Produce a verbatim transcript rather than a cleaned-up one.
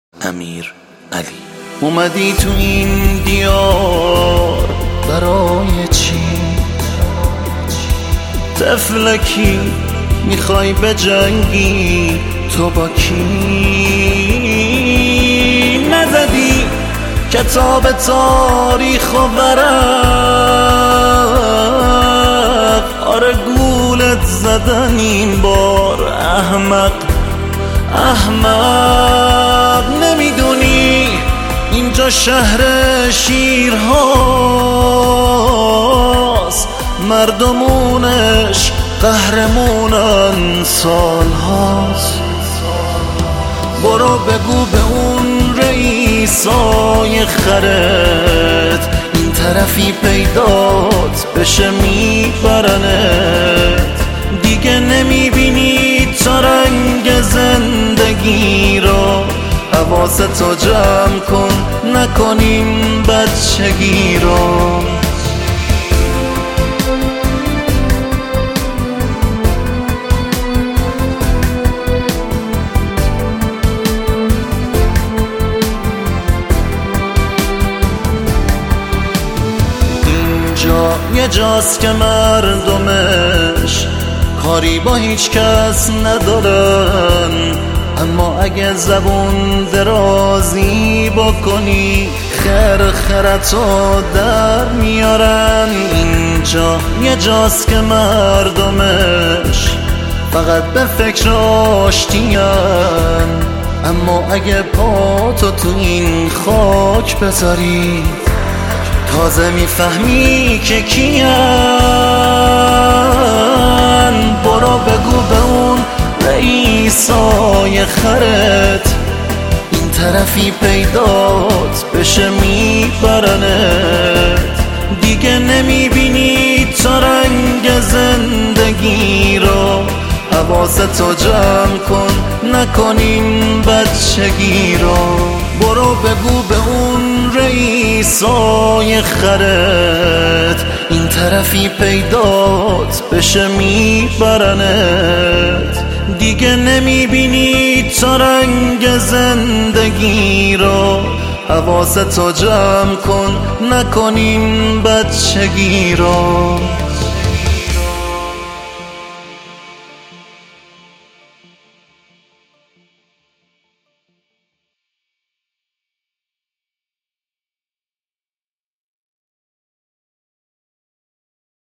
امیر علی. اومدی تو این دیار برای چی؟ طفلکی میخوای بجنگی تو با کی؟ نزدی کتاب تاریخ و ورق، آره گولت زدن این بار احمق احمق. نمیدونی اینجا شهر شیرهاست، مردمونش قهرمونن سالهاست. برو بگو به اون رئیسای خرت این طرفی پیدات بشه میبرنت. دیگه نمیبینی تا رنگ زندگی رو، حواستو جمع کن نکنیم بچگی رو. اینجا یه جاست که مردمش کاری با هیچ کس ندارن، اما اگه زبون درازی بکنی خیر خیرتو در میارن. اینجا یه جاست که مردمش فقط به فکر آشتین، اما اگه پاتو تو این خاک بذاری تازه میفهمی که کیان. برو بگو به اون رئیسای خرت این طرفی پیدات بشه میبرنت. دیگه نمیبینی تا رنگ زندگی رو، حواستو جمع کن نکنیم بچگی رو. برو بگو به اون رئیسای خرت این طرفی پیدات بشه میبرنت. دیگه نمیبینی تا رنگ زندگی رو، حواستو جمع کن نکنیم بچگی رو.